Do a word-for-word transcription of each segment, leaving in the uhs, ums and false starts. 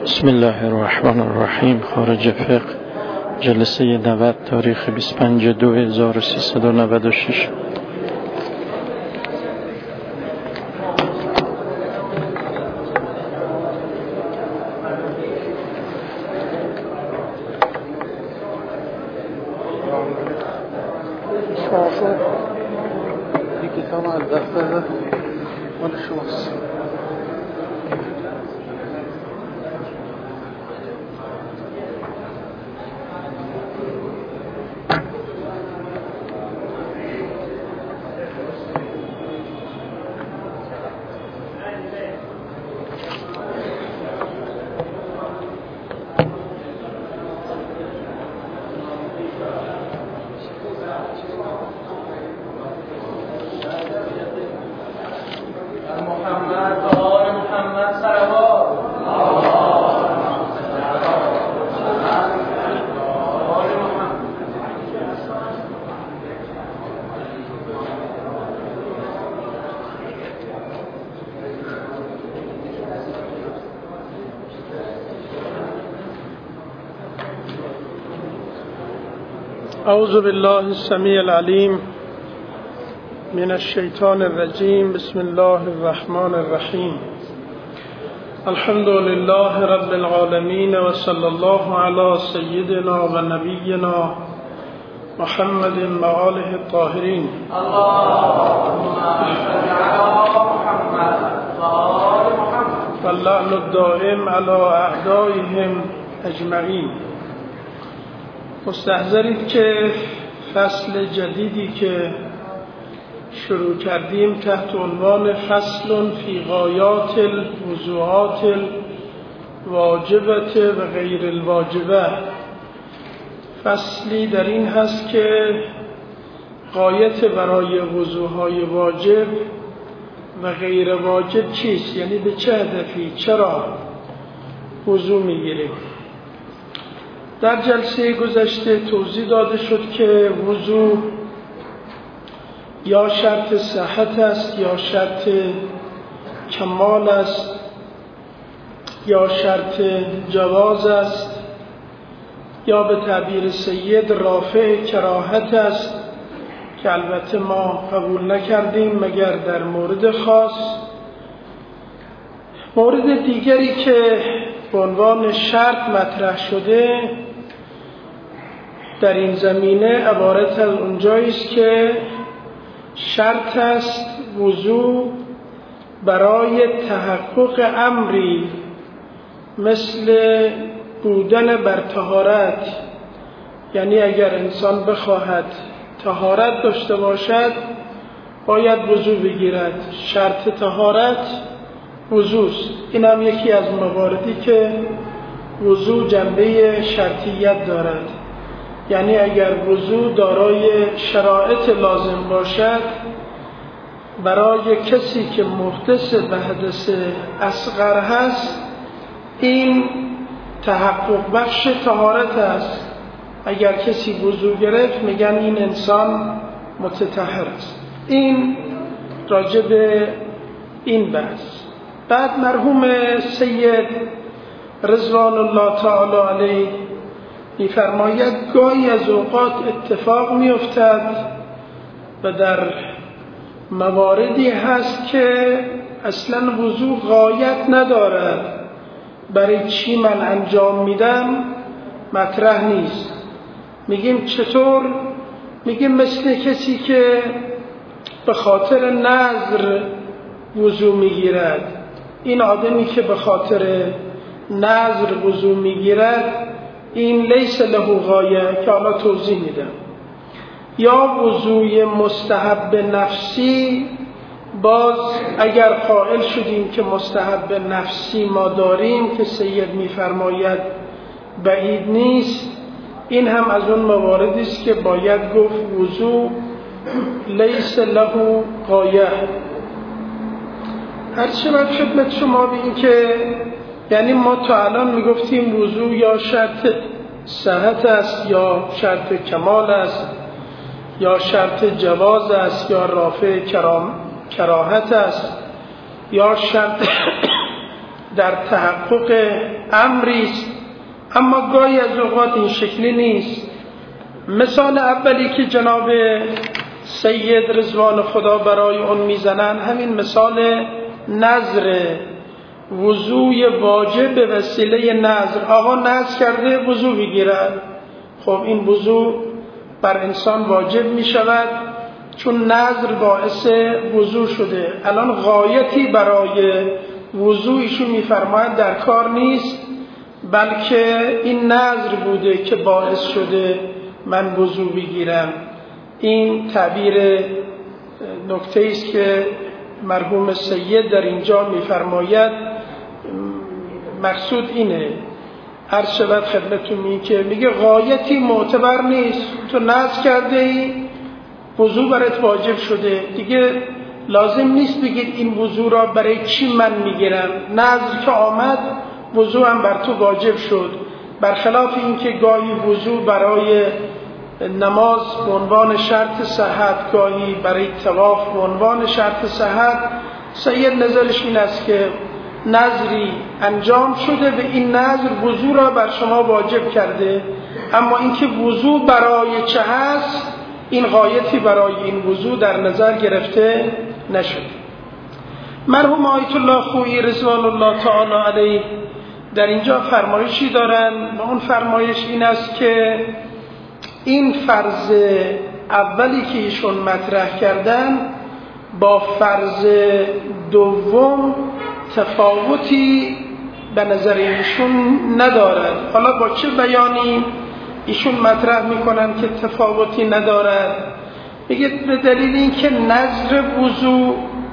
بسم الله الرحمن الرحیم. خارج فقه، جلسه نود، تاریخ بیست و پنج دو هزار و سیصد و نود و شش. اعوذ بالله السمیع العلیم من الشیطان الرجیم. بسم الله الرحمن الرحیم. الحمد لله رب العالمین و صلی الله علی سیدنا و نبینا محمد و آله الطاهرین. اللهم صل علی محمد و آل محمد واللعن الدائم علی اعدائهم اجمعین. مستحضرید که فصل جدیدی که شروع کردیم تحت عنوان فصل فی غایات الوضوعات الواجبة و غیر الواجبه، فصلی در این هست که غایت برای وضوهای واجب و غیر واجب چیست، یعنی به چه هدفی، چرا وضو میگیریم. در جلسه گذشته توضیح داده شد که وضو یا شرط صحت است، یا شرط کمال است، یا شرط جواز است، یا به تعبیر سید رافع کراهت است که البته ما قبول نکردیم مگر در مورد خاص. مورد دیگری که به عنوان شرط مطرح شده در این زمینه عبارت از اونجایی است که شرط است وضو برای تحقق امری مثل بودن بر طهارت، یعنی اگر انسان بخواهد طهارت داشته باشد باید وضو بگیرد. شرط طهارت وضوست. این هم یکی از مواردی که وضو جنبه شرطیت دارد، یعنی اگر وضو دارای شرایط لازم باشد برای کسی که محدث به حدث اصغر هست، این تحقق بخش طهارت است. اگر کسی وضو گرفت میگن این انسان متطهر است. این راجع به این بحث. بعد مرحوم سید رضوان الله تعالی علیه می‌فرماید گاهی از اوقات اتفاق می‌افتد و در مواردی هست که اصلا وضو غایت ندارد، برای چی من انجام میدم مطرح نیست. میگیم چطور؟ میگیم مثل کسی که به خاطر نذر وضو میگیرد. این آدمی که به خاطر نذر وضو میگیرد این لیس له غایه که حالا توضیح میدم. یا وضوی مستحب نفسی، باز اگر قائل شدیم که مستحب نفسی ما داریم که سید میفرماید بعید نیست، این هم از اون مواردی است که باید گفت وضو لیس له غایه. هر چه باید خدمت شما بگیم که یعنی ما تا الان میگفتیم وضو یا شرط صحت است، یا شرط کمال است، یا شرط جواز است، یا رافع کرام کراهت است، یا شرط در تحقق امری است، اما گاهی از اوقات این شکلی نیست. مثال اولی که جناب سید رضوان خدا برای اون میزنن همین مثال نذر، وضوی واجب به وسیله نذر. آقا نذر کرده وضو بگیرد، خب این وضو بر انسان واجب می شود چون نذر باعث وضو شده. الان غایتی برای وضو ایشون میفرماید در کار نیست، بلکه این نذر بوده که باعث شده من وضو بگیرم. این تعبیر نکته است که مرحوم سید در اینجا میفرماید. مقصود اینه، عرض شود خدمتتون می که میگه غایتی معتبر نیست، تو نذر کرده ای وضو برات واجب شده، دیگه لازم نیست بگید این وضو را برای چی من میگیرم، نذر که آمد وضو هم بر تو واجب شد. برخلاف این که گاهی وضو برای نماز به عنوان شرط صحت، گاهی برای طواف به عنوان شرط صحت، سید نظرش این است که نذری انجام شده به این نذر وضو را بر شما واجب کرده، اما اینکه وضو برای چه هست این غایتی برای این وضو در نظر گرفته نشده. مرحوم آیت الله خویی رضوان الله تعالی علیه در اینجا فرمایشی دارن و اون فرمایش این است که این فرض اولی که ایشون مطرح کردن با فرض دوم تفاوتی به نظر ایشون ندارد. حالا با چه بیانی ایشون مطرح میکنن که تفاوتی ندارد؟ میگه به دلیل اینکه نذر وضو،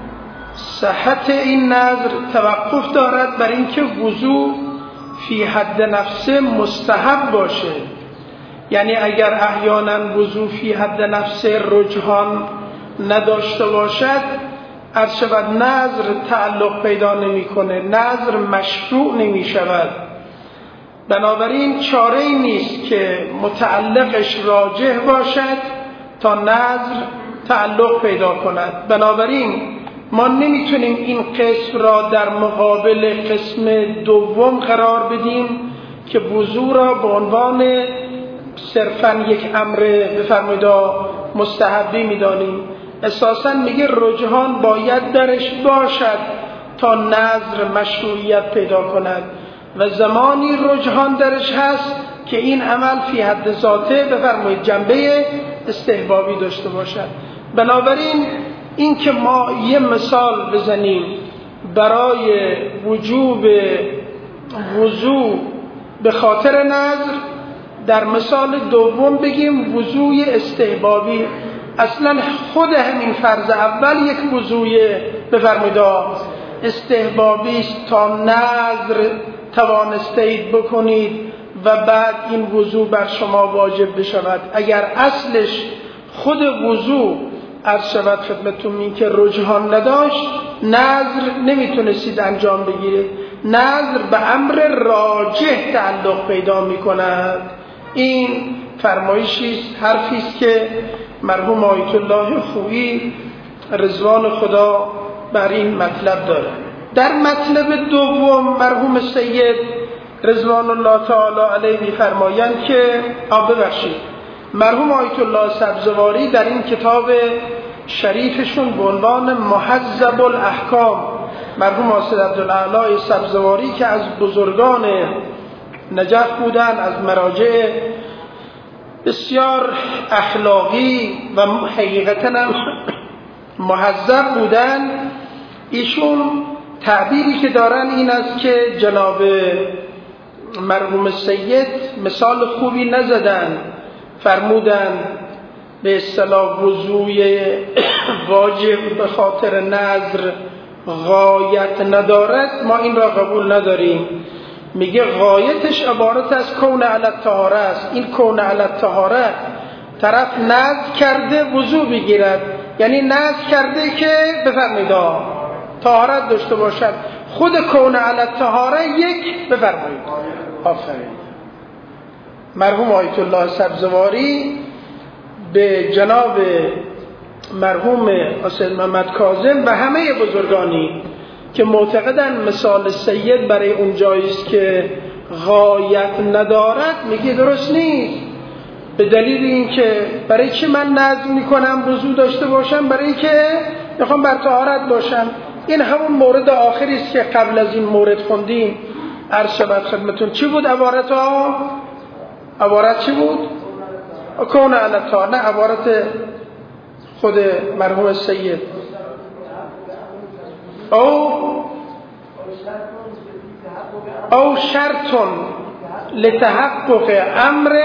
صحت این نذر توقف دارد بر اینکه وضو فی حد نفسه مستحب باشه. یعنی اگر احیانا وضو فی حد نفسه رجحان نداشته باشد، عرض شود نذر تعلق پیدا نمی کنه، نذر مشروع نمی شود. بنابراین چاره ای نیست که متعلقش راجح باشد تا نذر تعلق پیدا کند. بنابراین ما نمیتونیم این قسم را در مقابل قسم دوم قرار بدیم که وضو را به عنوان صرفاً یک امر بفرمایید مستحبی میدانیم. اساساً میگه رجحان باید درش باشد تا نذر مشروعیت پیدا کند و زمانی رجحان درش هست که این عمل فی حد ذاته بفرمایید جنبه استحبابی داشته باشد. بنابراین این که ما یه مثال بزنیم برای وجوب وضو به خاطر نذر، در مثال دوم بگیم وضوی استحبابی، اصلا خود همین فرض اول یک وضوی بفرمایید استحبابی است تا نذر توانستید بکنید و بعد این وضو بر شما واجب بشود. اگر اصلش خود وضو عرض شود خدمتتون این که رجحان نداشت، نذر نمیتونستید انجام بگیرید. نذر به امر راجح تعلق پیدا میکند. این فرمایشی است، حرفی است که مرحوم آیت الله خویی رضوان خدا بر این مطلب داره. در مطلب دوم مرحوم سید رضوان الله تعالی علیه می‌فرمایند که آ ببخشید مرحوم آیت الله سبزواری در این کتاب شریفشون به عنوان محذب الاحکام، مرحوم حافظ عبدالاعلی سبزواری که از بزرگان نجف بودن، از مراجع بسیار اخلاقی و حقیقتاً محذب بودن، ایشون تعبیری که دارن این است که جناب مرحوم سید مثال خوبی نزدن، فرمودن به اصطلاح وضوی واجب به خاطر نذر غایت ندارد، ما این را قبول نداریم. میگه غایتش عبارت از کون علی الطهاره است. این کون علی الطهاره طرف نذر کرده وضو بگیرد، یعنی نذر کرده که بفرمایید طهارت داشته باشد. خود کون علی الطهاره یک بفرمایید. آفرین. مرحوم آیت الله سبزواری به جناب مرحوم حسین محمد کاظم و همه بزرگانی که معتقدن مثال سید برای اون جایی است که غایت ندارد، میگه درست نیست. به دلیل اینکه برای چه من نظم میکنم وضو داشته باشم؟ برای اینکه میخوام بر طهارت باشم. این همون مورد آخری است که قبل از این مورد خوندیم. عرض شود خدمتون چی بود عبارت ها؟ عبارت چی بود؟ کون علی الطهارة، نه عبارت خود مرحوم سید. او او شرط لتحقق امر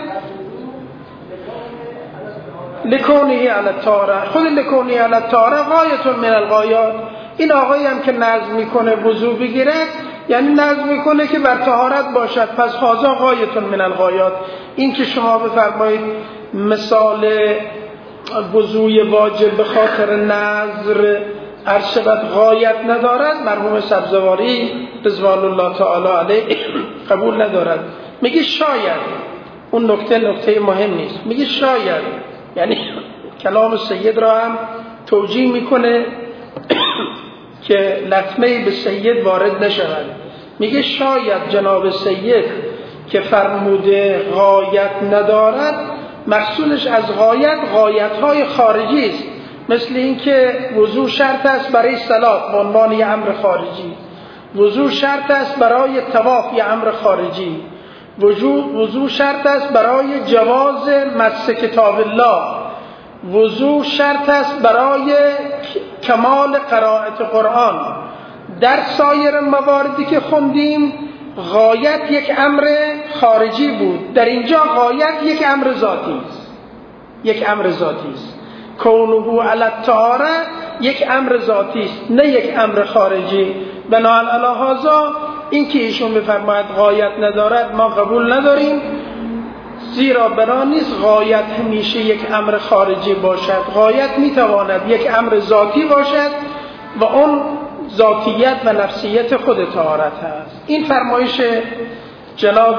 لکونه علی الطهارة، خود لکونه علی الطهارة غایت من الغایات. این آقایی هم که نظم میکنه وضو بگیرد یعنی نظم میکنه که بر طهارت باشد، پس هذا غایت من الغایات. این که شما بفرمایید مثال وضوی واجب به خاطر نظر ارشبت غایت ندارد، مرحوم سبزواری رضوان الله تعالی علیه قبول ندارد. میگه شاید، اون نکته نکته مهم نیست، میگه شاید، یعنی کلام سید را هم توجیه میکنه که لطمه به سید وارد نشود. میگه شاید جناب سید که فرموده غایت ندارد مقصودش از غایت غایت‌های خارجی است، مثل اینکه وضو شرط است برای صلات به عنوان یه امر خارجی، وضو شرط است برای طواف یه امر خارجی، وضو شرط است برای جواز مس کتاب الله، وضو شرط است برای کمال قرائت قرآن. در سایر مواردی که خوندیم غایت یک امر خارجی بود، در اینجا غایت یک امر ذاتی است، یک امر ذاتی است. کونه علی الطهارة یک امر ذاتی است نه یک امر خارجی. بنابراین علی هذا این که ایشون بفرماید غایت ندارد ما قبول نداریم، زیرا بنا نیست غایت همیشه یک امر خارجی باشد. غایت میتواند یک امر ذاتی باشد و اون ذاتیت و نفسیت خود طهارت هست. این فرمایش جناب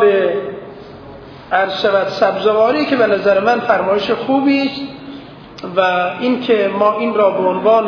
ارشد سبزواری که به نظر من فرمایش خوبی است و این که ما این را به عنوان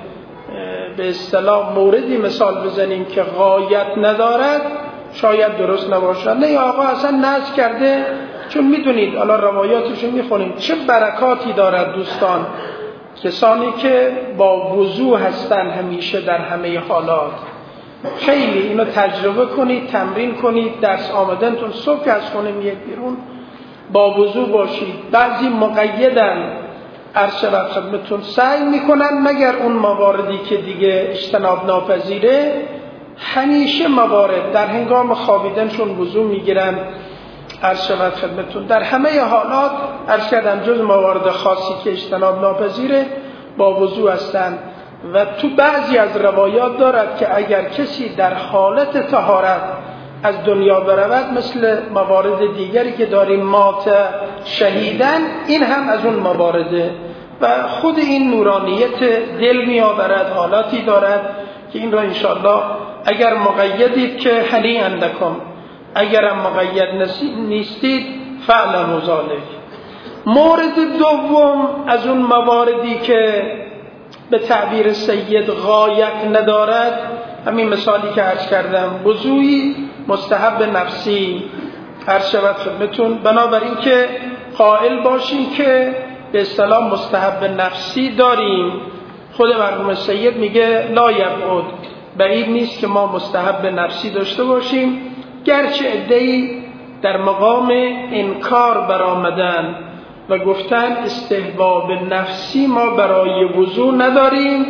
به اصطلاح موردی مثال بزنیم که غایت ندارد شاید درست نباشد. نه آقا اصلا نذر کرده، چون میدونید الان روایاتشو میخونیم چه برکاتی دارد دوستان، کسانی که با وضو هستن همیشه در همه حالات. خیلی اینو تجربه کنید، تمرین کنید، درس آمدنتون صبح از خونه میاد بیرون با وضو باشید. بعضی مقیدن ارشد خدمتون سعی میکنن مگر اون مواردی که دیگه اجتناب ناپذیره، همیشه موارد در هنگام خوابیدنشون وضو میگیرن. ارشد خدمتون در همه حالات ارشدم جز موارد خاصی که اجتناب ناپذیره با وضو هستن. و تو بعضی از روایات دارد که اگر کسی در حالت طهارت از دنیا برود، مثل موارد دیگری که داریم مات شهیدن، این هم از اون موارده و خود این نورانیت دل می آورد، حالاتی دارد که این را انشاءالله اگر مقیدید که حلی اندکم، اگرم مقید نیستید فعلا ذالک. مورد دوم از اون مواردی که به تعبیر سید غایت ندارد، همین مثالی که عرض کردم، وضوئی مستحب نفسی عرض شود خدمتون. بنابراین که قائل باشیم که به اصطلاح مستحب نفسی داریم. خود مرحوم سید میگه لا یبعد، بعید نیست که ما مستحب نفسی داشته باشیم، گرچه عده‌ای در مقام انکار برآمدن و گفتن استحباب نفسی ما برای وضو نداریم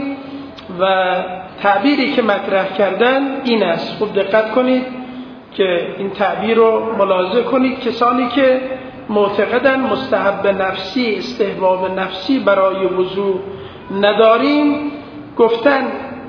و تعبیری که مطرح کردن این است. خوب دقت کنید که این تعبیر رو ملاحظه کنید. کسانی که معتقدن مستحب نفسی استحباب نفسی برای وضو نداریم، گفتن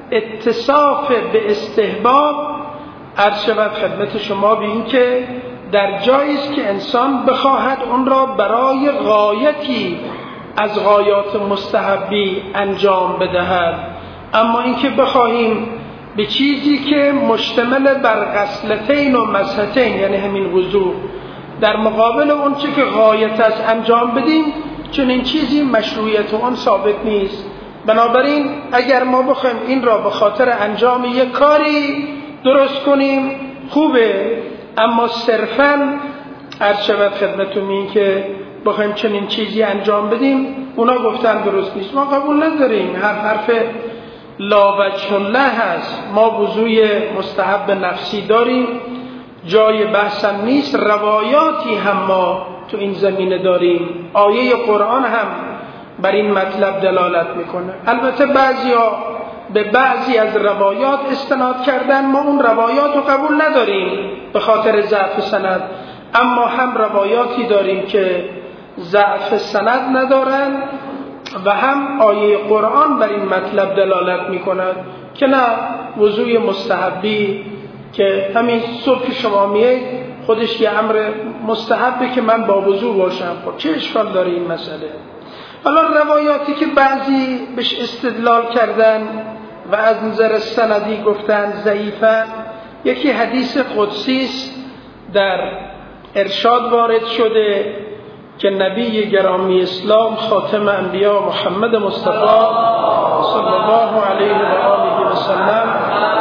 اتصاف به استحباب عرض شود خدمت شما به این که در جایی است که انسان بخواهد اون را برای غایتی از غایات مستحبی انجام بدهد، اما اینکه بخواهیم به چیزی که مشتمل بر غسلتین و مسحتین یعنی همین وضو در مقابل اون چی که غایت است انجام بدیم، چون این چیزی مشروعیت اون ثابت نیست. بنابراین اگر ما بخوایم این را به خاطر انجام یک کاری درست کنیم خوبه، اما صرفاً عرض شود خدمتتون این که بخوایم چنین چیزی انجام بدیم اونا گفتن درست نیست، ما قبول نداریم. هر حرف لا وجه الله هست. ما وضوی مستحب نفسی داریم، جای بحثم نیست. روایاتی هم ما تو این زمینه داریم، آیه قرآن هم بر این مطلب دلالت میکنه. البته بعضیا به بعضی از روایات استناد کردن، ما اون روایات رو قبول نداریم به خاطر ضعف سند، اما هم روایاتی داریم که ضعف سند ندارن و هم آیه قرآن بر این مطلب دلالت میکند که نه، وضوی مستحبی که همین صبح شما میید خودش یه امر مستحبه که من با وضو باشم، خب چه اشکال داره این مسئله؟ حالا روایاتی که بعضی بهش استدلال کردن و از نظر سندی گفتن ضعیفن، یکی حدیث قدسی است در ارشاد وارد شده که نبی گرامی اسلام خاتم انبیا محمد مصطفی صلی الله علیه و آله و سلم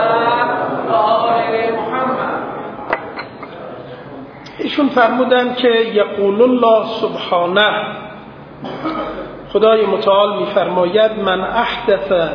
ایشون فرمودن که یقول الله سبحانه، خدای متعال میفرماید من احدث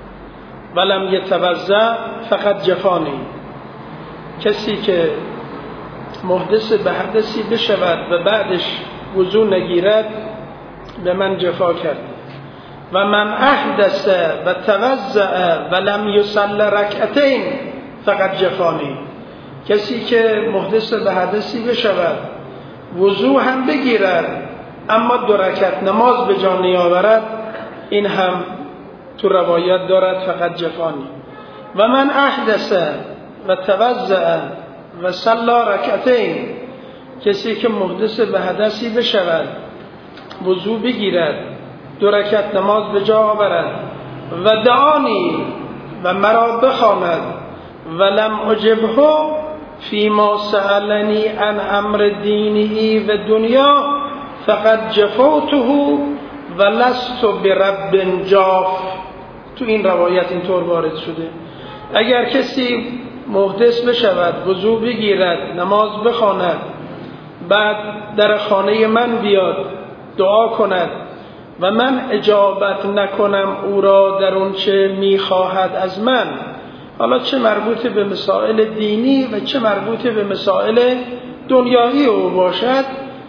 ولم یتوضأ فقط جفانی، کسی که محدث به حدثی بشود و بعدش وضو نگیرد به من جفا کرد. و من احدث و توضأ ولم یصلی رکعتین فقط جفانی، کسی که محدث به حدثی بشود وضو هم بگیرد اما دو رکعت نماز به جا نیاورد، این هم تو روایت دارد فقط جفانی. و من احدث و توضأ و صلی رکعتین، کسی که محدث به حدثی بشود وضو بگیرد دو رکعت نماز به جا آورد و دعانی و مرا بخواند ولم اجبه فیما سألنی عن امر دینی و دنیا فقط جفوته و لست برب جاف. تو این روایت اینطور وارد شده اگر کسی محدث بشود وضو بگیرد نماز بخواند بعد در خانه من بیاد دعا کند و من اجابت نکنم او را در اون چه میخواهد از من، حالا چه مربوط به مسائل دینی و چه مربوط به مسائل دنیایی او باشد،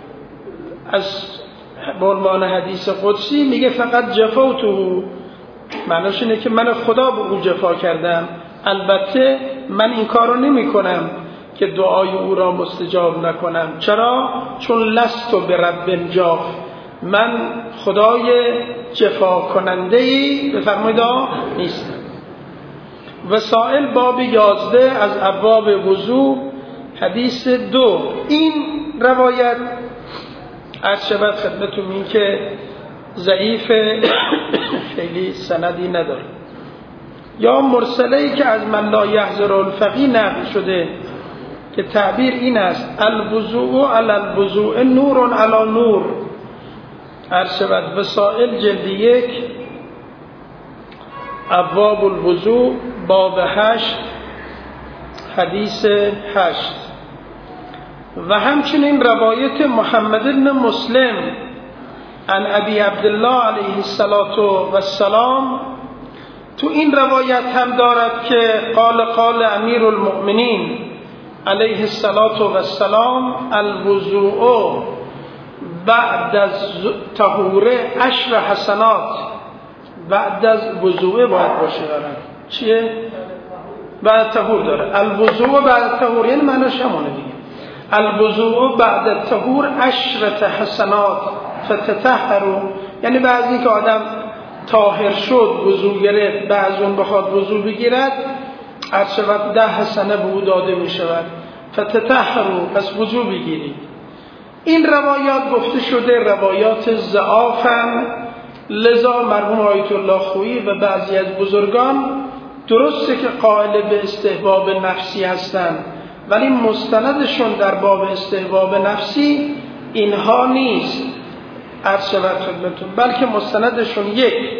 از به عنوان حدیث قدسی میگه فقط جفوته، معناش اینه که من خدا به او جفا کردم. البته من این کارو نمی کنم که دعای او را مستجاب نکنم. چرا؟ چون لستو به رب جاف، من خدای جفا کننده‌ای بفرمایید نیستم. وسائل باب یازده از ابواب وضو حدیث دو. این روایت عرض شود خدمتتون این که ضعیف، خیلی سندی نداره، یا مرسله‌ای که از من لا یحضر الفقیه نقل شده که تعبیر این است الوضوء علی الوضوء نور علی نور. عرض شود وسائل جلد یک ابواب الوضوء باب هشت حدیث هشت. و همچنین روایت محمد بن مسلم عن ابی عبدالله علیه السلام، تو این روایت هم دارد که قال قال امیر المؤمنین علیه السلام الوضوء بعد از طهوره عشر حسنات. بعد از وضوء باید باشه دارن چیه؟ بعد طهور داره. الوضوء بعد طهور یعنی معناش همونه دیگه. الوضوء بعد طهور عشرة حسنات فتطهروا، یعنی بعد از اینکه آدم طاهر شد وضو گرفت بعد اون بخواد وضو بگیرد عرض شود ده حسنه به او داده می شود. فتطهروا، پس وضو بگیرید. این روایات گفته شده روایات ضعافن، لذا مرحوم آیت الله خویی و بعضی از بزرگان درسته که قائل به استحباب نفسی هستند، ولی مستندشون در باب استحباب نفسی اینها نیست عرض شود خدمتون، بلکه مستندشون یک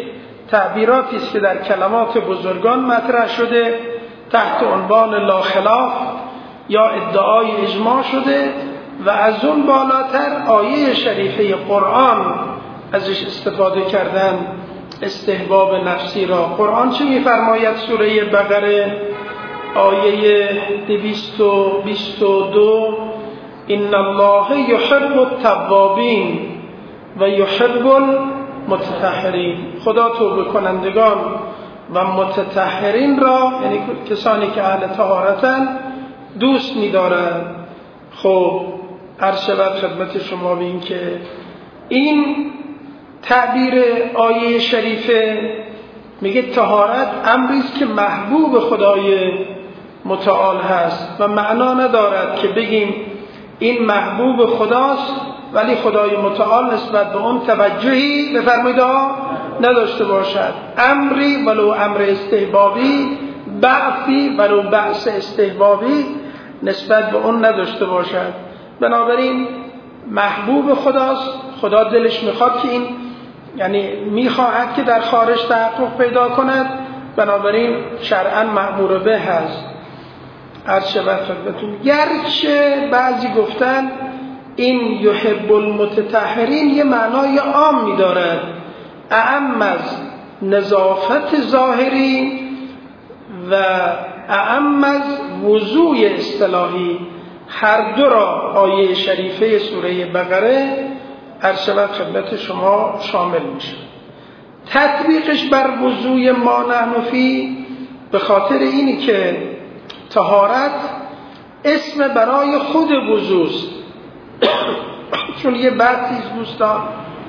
تعبیراتی است که در کلمات بزرگان مطرح شده تحت عنوان لا خلاف یا ادعای اجماع شده و از اون بالاتر آیه شریفه قرآن ازش استفاده کردن استحباب نفسی را. قرآن چه می‌فرماید؟ سوره بقره آیه دویست و بیست و دو ان الله یحب التوابین و یحب المتطهرین. خدا توبه کنندگان و متطهرین را، یعنی کسانی که اهل طهارتن، دوست می‌دارد. خب عرض شود خدمت شما به این که این تعبیر آیه شریفه میگه طهارت امری است که محبوب خدای متعال هست و معنا ندارد که بگیم این محبوب خداست ولی خدای متعال نسبت به اون توجهی بفرمایید نداشته باشد. امری ولو امر استحبابی، بعثی ولو بعث استحبابی نسبت به اون نداشته باشد. بنابراین محبوب خداست، خدا دلش میخواد که این، یعنی میخواهد که در خارج تحقق پیدا کند، بنابراین شرعاً مأمور به هست. عرض شود خدمتتون گرچه بعضی گفتن این یحب المتطهرین یه معنای عام میدارد، اعم از نظافت ظاهری و اعم از وضوء اصطلاحی، هر دو را آیه شریفه سوره بقره عرض شود خدمت شما شامل میشه. تطبیقش بر وضوء ما نحن فی به خاطر اینی که طهارت اسم برای خود وضوء است. چون یه بحثی است دوستان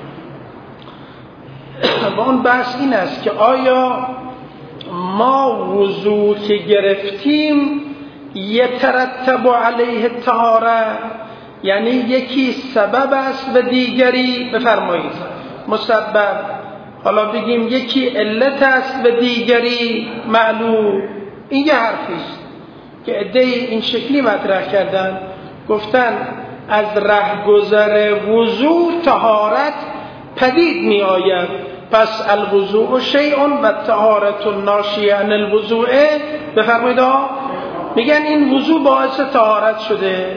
و اون بحث این است که آیا ما وضوء که گرفتیم یترتب علیه الطهاره، یعنی یکی سبب است و دیگری بفرمایید مسبب، حالا بگیم یکی علت است و دیگری معلول. این یه حرفی است که عده‌ای این شکلی مطرح کردن، گفتن از رهگذر وضوء طهارت پدید می آید، پس الوضوء شیء و طهارت ناشیه عن الوضوء بفرمایید. میگن این وضوء باعث طهارت شده،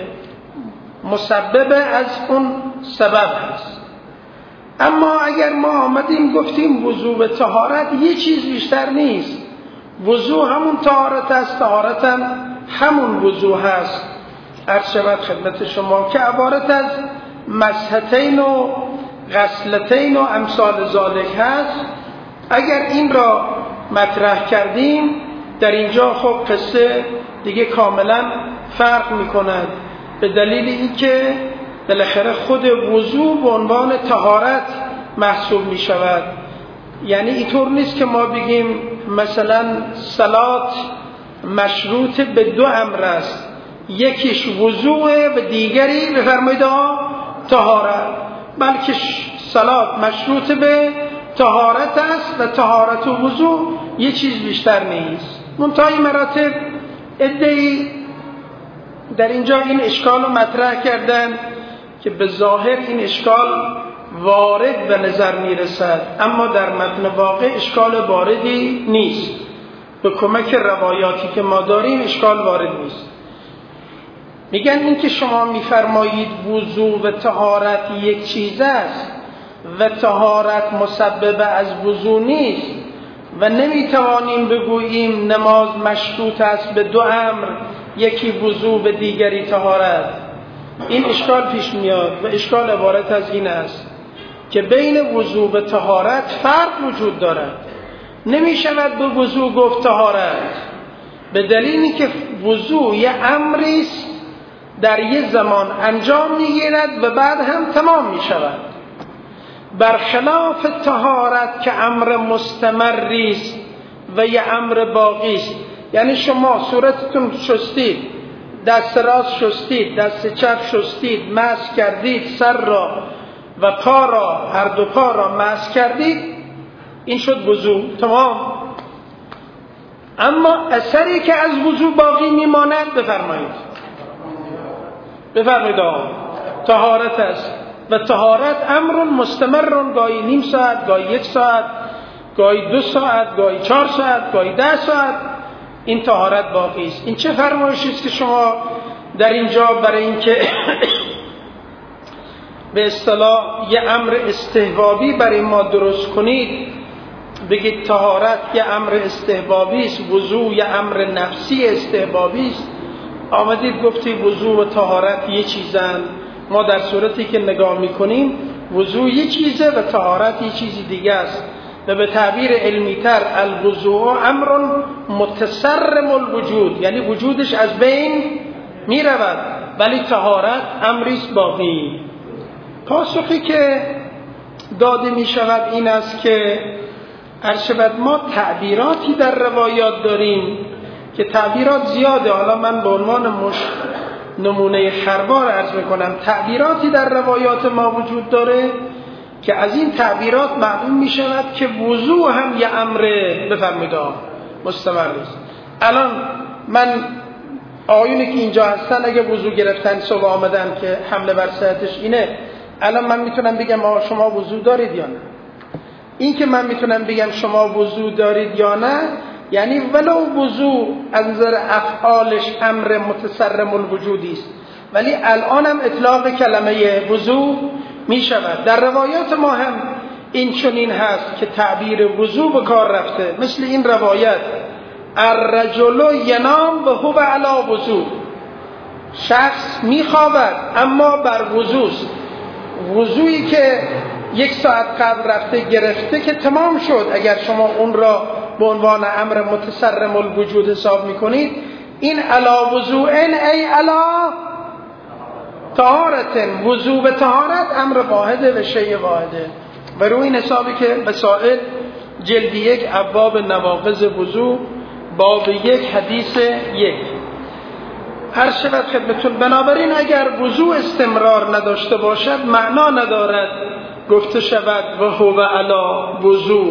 مسبب از اون سبب هست. اما اگر ما آمدیم گفتیم وضوء به طهارت یه چیز بیشتر نیست، وضوء همون طهارت است، طهارت هم همون وضوء هست. عرض شود خدمت شما که عبارت از مسحتین و غسلتین و امثال ذالک هست. اگر این را مطرح کردیم در اینجا خب قصه دیگه کاملا فرق می کند، به دلیل اینکه بالاخره خود وضوء به عنوان طهارت محسوب می شود. یعنی اینطور نیست که ما بگیم مثلا صلات مشروط به دو امر است، یکیش وضوء و دیگری بفرمایید طهارت، بلکه صلات مشروط به طهارت است و طهارت و وضوء یه چیز بیشتر نیست. منتهای مراتب عده‌ای در اینجا این اشکال رو مطرح کردن که به ظاهر این اشکال وارد به نظر میرسد، اما در متن واقع اشکال واردی نیست. به کمک روایاتی که ما داریم اشکال وارد نیست. میگن این که شما میفرمایید وضوء و طهارت یک چیز است و طهارت مسبب از وضوء نیست و نمیتوانیم بگوییم نماز مشروط است به دو امر، یکی وضوء و دیگری طهارت. این اشکال پیش میاد و اشکال عبارت از این است که بین وضوء و طهارت فرق وجود دارد. نمیشود به وضوء گفت طهارت، به دلیلی که وضوء یه امری است در یه زمان انجام میگیرد و بعد هم تمام میشود، برخلاف طهارت که امر مستمری است و یه امر باقی است. یعنی شما صورتتون شستید، دست راست شستید، دست چپ شستید، مسح کردید، سر را و پا را، هر دو پا را مسح کردید، این شد وضوء، تمام. اما اثری که از وضوء باقی میماند بفرمایید بفرمایید طهارت است و طهارت امر مستمر، گاهی نیم ساعت، گاهی یک ساعت گاهی دو ساعت، گاهی چهار ساعت، گاهی ده ساعت این طهارت باقی است. این چه فرمایشی است که شما در اینجا برای اینکه به اصطلاح یه امر استحبابی برای ما درست کنید بگید طهارت یه امر استحبابی است، وضو یه امر نفسی استحبابی است، آمدید گفتی وضو و طهارت یه چیزن. ما در صورتی که نگاه میکنیم وضو یه چیزه و طهارت یه چیزی دیگه است و به تعبیر علمی تر الوضوء امر متصرم الوجود، یعنی وجودش از بین می رود، ولی طهارت امریست باقی. پاسخی که داده می شود این است که ارشبت ما تعبیراتی در روایات داریم که تعبیرات زیاده، حالا من به عنوان مش نمونه خروار عرض میکنم. تعبیراتی در روایات ما وجود داره که از این تعبیرات معلوم می شود که وضوء هم یه امر بفرمایید مستمر است. الان من آیونی که اینجا هستن اگه وضوء گرفتن صبح آمدن که حمله بر صحتش اینه، الان من میتونم بگم شما وضوء دارید یا نه؟ این که من میتونم بگم شما وضوء دارید یا نه یعنی ولو وضوء از نظر افعالش امر متصرم الوجودی است، ولی الان هم اطلاق کلمه وضوء می شود. در روایات ما هم این چنین هست که تعبیر وضوء به کار رفته، مثل این روایت الرجل ینام و هو علی وضوء، شخص می خوابد اما بر وضوء است. وضوئی که یک ساعت قبل رفته گرفته که تمام شد، اگر شما اون را به عنوان امر متصرم الوجود حساب میکنید، این علی وضوئن ای علی طهارت، وضو به طهارت امر واحده و شیء واحده. و روی این حسابی که مسائل جلد یک ابواب نواقض وضو باب یک حدیث یک هر شود خدمتون. بنابراین اگر وضو استمرار نداشته باشد معنا ندارد گفته شود و هو علی وضو.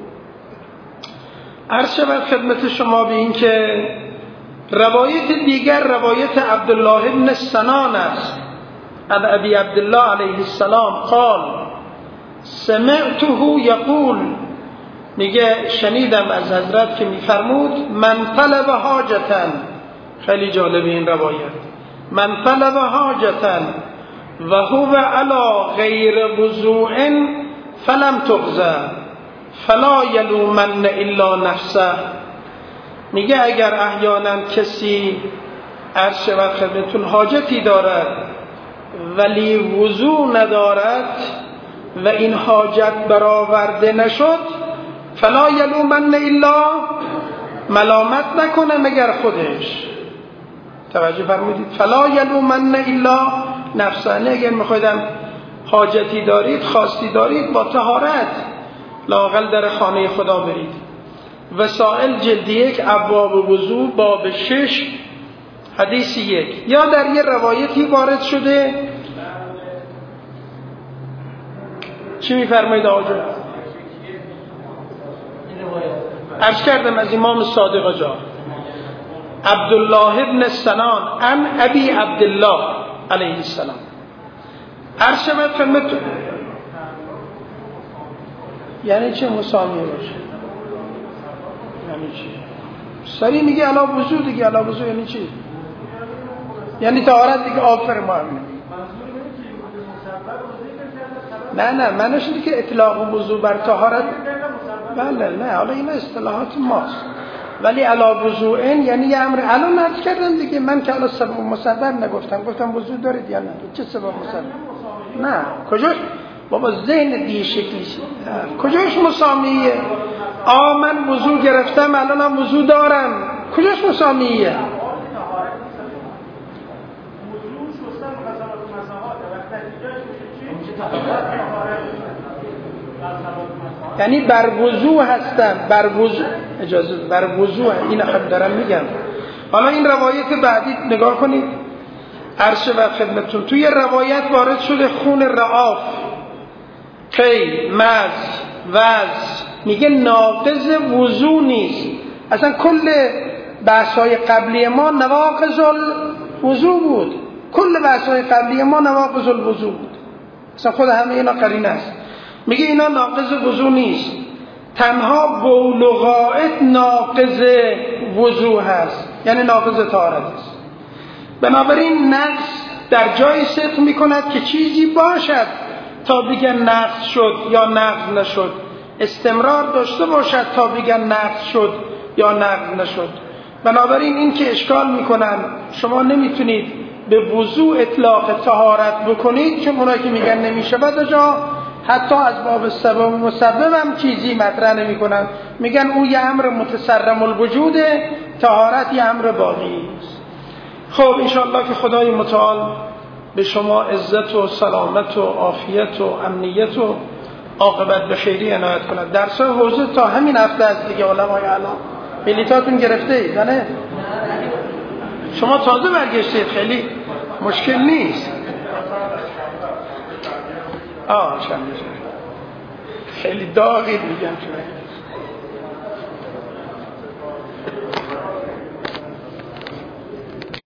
هر شود خدمت شما به این که روایت دیگر روایت عبدالله ابن سنان است. ابی ابی عبدالله علیه السلام قال سمعته یقول، میگه شنیدم از حضرت که میفرمود من طلب حاجتن، خیلی جالب این روایت، من طلب حاجتن و هو علی غیر وضوء فلم تغزه فلا یلومن الا نفسه. میگه اگر احیانا کسی عرض و خدمتون حاجتی دارد ولی وضو ندارد و این حاجت برآورده نشد، فلا یلومن الا، ملامت نکنه مگر خودش. توجه فرمودید؟ فلا یلومن الا نفسه. اگر میخوایدم حاجتی دارید خواستی دارید با طهارت لااقل در خانه خدا برید. وسائل جلد یک ابواب وضو باب شش حدیث یک. یا در یه روایتی وارد شده، چی میفرمایید آقا جان؟ عرض کردم از امام صادق جا عبدالله ابن سنان ام ابی عبدالله علیه السلام. عرض شد خدمت یعنی چه مسامیه باشه؟ یعنی چی؟ سری میگه علا وضو دیگه، علا وضو یعنی چی؟ یعنی طهارت دیگه. آفر ما همینه. نه نه منش اینه که اطلاق وضو بر طهارت، بله نه حالا این اصطلاحات ماست، ولی علا وضوئن یعنی یه امر. الان نرد کردم دیگه، من که علا سبب مسبب نگفتم، گفتم وضو دارید یا نه؟ چه سبب مسبب؟ نه کجاش بابا ذهن دیگه شکلی شد، کجاش مسامیه؟ آ من وضو گرفتم الانم وضو دارم، کجاش مسامیه؟ یعنی بر وضو هستن، بر وضو اجازه بر وضو، این خب دارم میگم. حالا این روایت بعدی نگاه کنید، عرشه و خدمتون توی روایت وارد شده خون رعاف، قی، مز، وز، میگه ناقض وضو نیست. اصلا کل بحث‌های قبلی ما نواقض الوضو بود، کل بحث‌های قبلی ما نواقض الوضو بود، اصلا خود همه اینا قرینه است. میگه اینا ناقض وضو نیست. تنها بول و غائط ناقض وضو هست، یعنی ناقض طهارت است. بنابراین نقص در جای صدق می کند که چیزی باشد تا بگن نقص شد یا نقض نشد، استمرار داشته باشد تا بگن نقض شد یا نقض نشد. بنابراین این که اشکال میکنن شما نمیتونید به وضو اطلاق طهارت بکنید، چون اونایی که میگن نمیشه بعد جا حتی از باب سبب و مسبب هم چیزی مطرح نمیکنن، میگن او یه امر متسرم الوجوده، طهارت یه امر باقی است. خب انشاءالله که خدای متعال به شما عزت و سلامت و عافیت و امنیت و عاقبت به خیری عنایت کند. درس حوزه تا همین هفته است دیگه علمای اعلام. بلیطاتون گرفته اید نه؟ شما تازه برگشتید، خیلی مشکل نیست. آه چند خیلی داغید میگم شما.